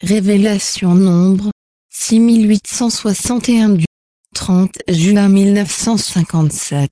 Révélation Nombre 6861 du 30 juin 1957.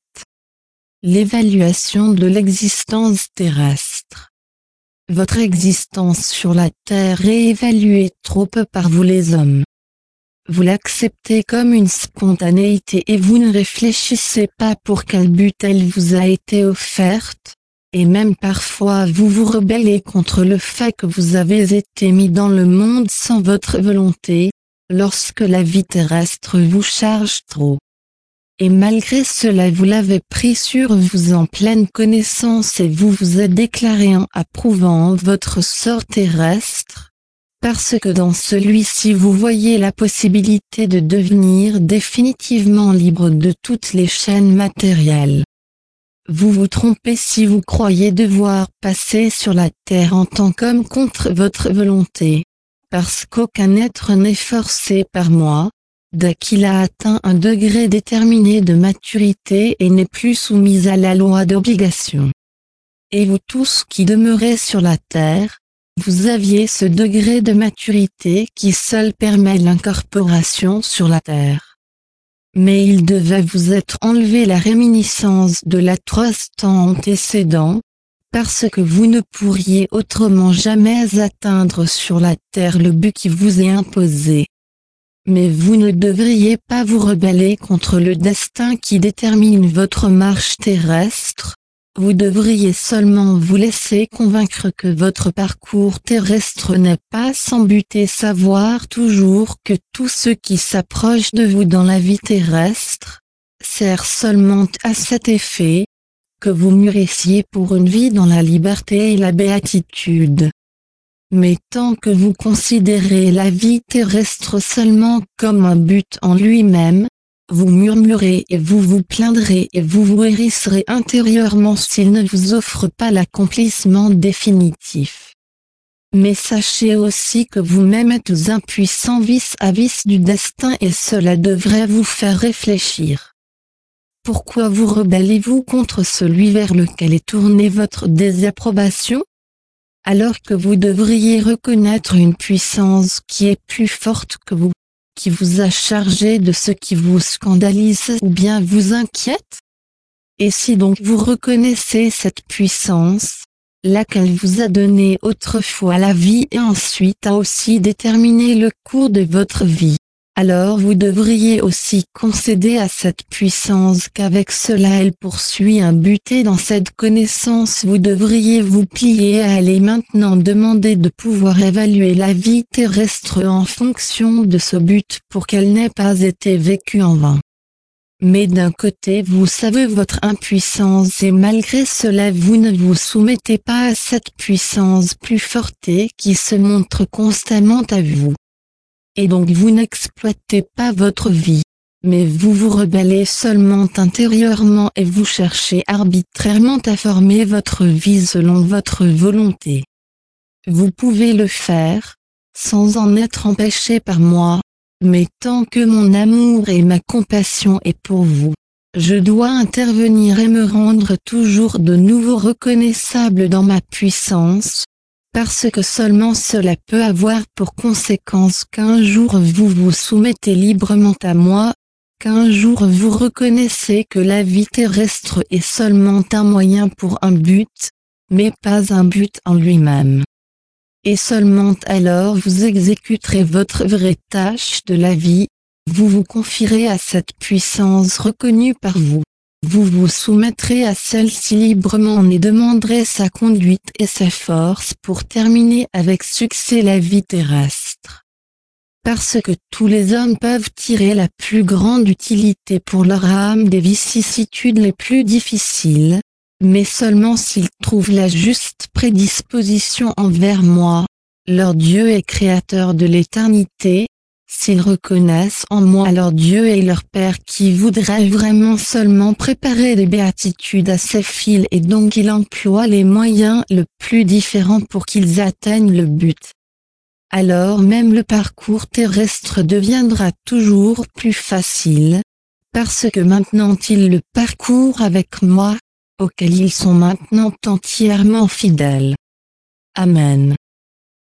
L'évaluation de l'existence terrestre. Votre existence sur la Terre est évaluée trop peu par vous les hommes. Vous l'acceptez comme une spontanéité et vous ne réfléchissez pas pour quel but elle vous a été offerte, et même parfois vous vous rebellez contre le fait que vous avez été mis dans le monde sans votre volonté, lorsque la vie terrestre vous charge trop. Et malgré cela vous l'avez pris sur vous en pleine connaissance et vous vous êtes déclaré en approuvant votre sort terrestre, parce que dans celui-ci vous voyez la possibilité de devenir définitivement libre de toutes les chaînes matérielles. Vous vous trompez si vous croyez devoir passer sur la terre en tant qu'homme contre votre volonté, parce qu'aucun être n'est forcé par moi, dès qu'il a atteint un degré déterminé de maturité et n'est plus soumis à la loi d'obligation. Et vous tous qui demeurez sur la terre, vous aviez ce degré de maturité qui seul permet l'incorporation sur la terre. Mais il devait vous être enlevé la réminiscence de l'atroce temps antécédent, parce que vous ne pourriez autrement jamais atteindre sur la terre le but qui vous est imposé. Mais vous ne devriez pas vous rebeller contre le destin qui détermine votre marche terrestre. Vous devriez seulement vous laisser convaincre que votre parcours terrestre n'est pas sans but et savoir toujours que tous ceux qui s'approchent de vous dans la vie terrestre servent seulement à cet effet, que vous mûrissiez pour une vie dans la liberté et la béatitude. Mais tant que vous considérez la vie terrestre seulement comme un but en lui-même, vous murmurez et vous vous plaindrez et vous vous hérisserez intérieurement s'il ne vous offre pas l'accomplissement définitif. Mais sachez aussi que vous-même êtes impuissant vis-à-vis du destin et cela devrait vous faire réfléchir. Pourquoi vous rebellez-vous contre celui vers lequel est tournée votre désapprobation? Alors que vous devriez reconnaître une puissance qui est plus forte que vous, qui vous a chargé de ce qui vous scandalise ou bien vous inquiète? Et si donc vous reconnaissez cette puissance, laquelle vous a donné autrefois la vie et ensuite a aussi déterminé le cours de votre vie, alors vous devriez aussi concéder à cette puissance qu'avec cela elle poursuit un but et dans cette connaissance vous devriez vous plier à elle et maintenant demander de pouvoir évaluer la vie terrestre en fonction de ce but pour qu'elle n'ait pas été vécue en vain. Mais d'un côté vous savez votre impuissance et malgré cela vous ne vous soumettez pas à cette puissance plus forte qui se montre constamment à vous. Et donc vous n'exploitez pas votre vie, mais vous vous rebellez seulement intérieurement et vous cherchez arbitrairement à former votre vie selon votre volonté. Vous pouvez le faire, sans en être empêché par moi, mais tant que mon amour et ma compassion est pour vous, je dois intervenir et me rendre toujours de nouveau reconnaissable dans ma puissance, parce que seulement cela peut avoir pour conséquence qu'un jour vous vous soumettez librement à moi, qu'un jour vous reconnaissez que la vie terrestre est seulement un moyen pour un but, mais pas un but en lui-même. Et seulement alors vous exécuterez votre vraie tâche de la vie, vous vous confierez à cette puissance reconnue par vous. Vous vous soumettrez à celle-ci librement et demanderez sa conduite et sa force pour terminer avec succès la vie terrestre. Parce que tous les hommes peuvent tirer la plus grande utilité pour leur âme des vicissitudes les plus difficiles, mais seulement s'ils trouvent la juste prédisposition envers moi, leur Dieu et Créateur de l'éternité, s'ils reconnaissent en moi leur Dieu et leur Père qui voudrait vraiment seulement préparer des béatitudes à ses fils et donc il emploie les moyens le plus différents pour qu'ils atteignent le but. Alors même le parcours terrestre deviendra toujours plus facile, parce que maintenant ils le parcourent avec moi, auquel ils sont maintenant entièrement fidèles. Amen.